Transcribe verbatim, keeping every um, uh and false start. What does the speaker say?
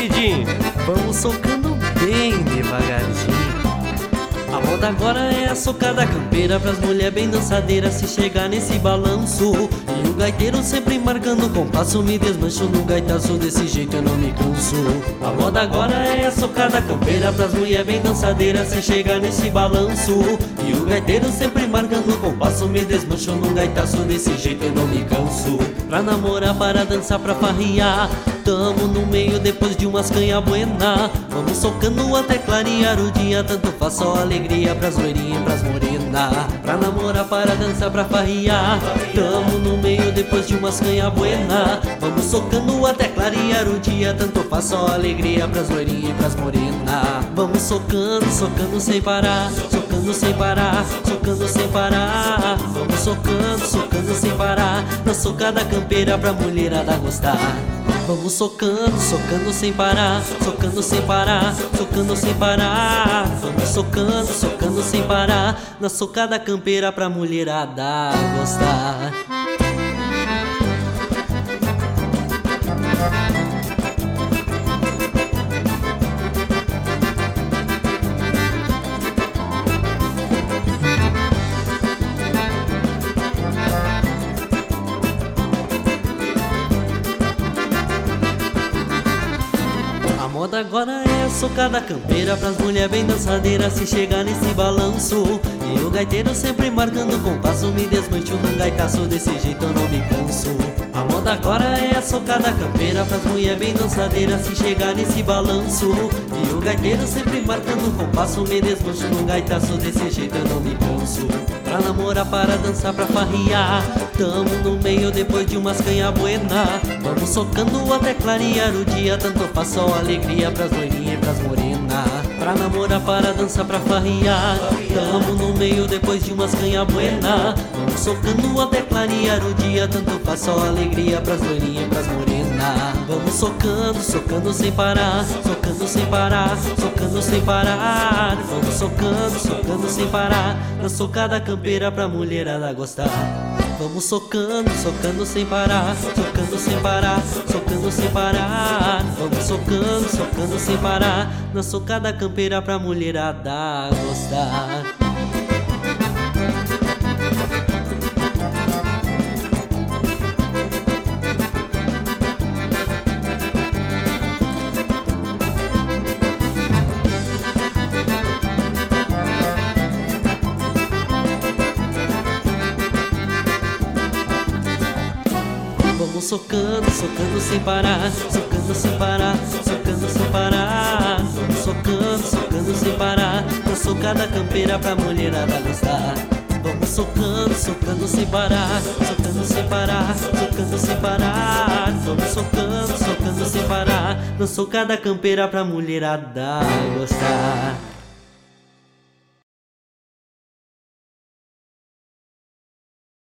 queridinho. Vamos socando bem devagarzinho. A moda agora é a socada campeira, pras mulher bem dançadeiras se chegar nesse balanço. E o gaiteiro sempre marcando o compasso, me desmancho no gaitaço, desse jeito eu não me canso. A moda agora é a socada campeira, pras mulher bem dançadeiras se chegar nesse balanço. E o gaiteiro sempre marcando o compasso, me desmancho no gaitaço, desse jeito eu não me canso. Pra namorar, para dançar, pra farriar, tamo no meio depois de umas canha buena. Vamos socando até clarear o dia, tanto faz só alegria pras loirinhas e pras morena. Pra namorar, para dançar, pra farriar, tamo no meio depois de umas canha buena. Vamos socando até clarear o dia, tanto faz só alegria pras loirinhas e pras morena. Vamos socando, socando sem parar, socando sem parar, socando sem parar. Vamos socando, socando sem parar, na socada campeira pra mulherada gostar. Vamos socando, socando sem parar, socando sem parar, socando sem parar. Vamos socando, socando sem parar, na socada campeira pra mulherada gostar. A moda agora é a socada campeira, pras mulher bem dançadeiras se chegar nesse balanço. E o gaiteiro sempre marcando o compasso, me desmancho num gaitaço, desse jeito eu não me canso. A moda agora é a socada campeira, pras mulher bem dançadeiras se chegar nesse balanço. E o gaiteiro sempre marcando o compasso, me desmancho num gaitaço, desse jeito eu não me canso. Pra namorar, para dançar, pra farriar, tamo no meio depois de umas canha buena. Vamos socando até clarear o dia, tanto faz só alegria pras loirinhas e pras morena. Pra namorar, para dançar, pra farriar, tamo no meio depois de umas canha buena. Vamos socando até clarear o dia, tanto faz só alegria pras loirinhas e pras morena. Vamos socando, socando sem parar, socando sem parar, socando sem parar. Vamos socando, socando sem parar, na socada campeira pra mulherada gostar. Vamos socando, socando sem parar, socando sem parar, socando sem parar. Vamos socando, socando sem parar, na socada campeira pra mulherada gostar. Vamos socando, socando sem parar, socando sem parar, socando sem parar. Vamos socando, socando sem parar, na socada campeira pra mulherada gostar. Vamos socando, socando sem parar, socando sem parar, socando sem parar. Vamos socando, socando sem parar, na socada campeira pra mulherada gostar.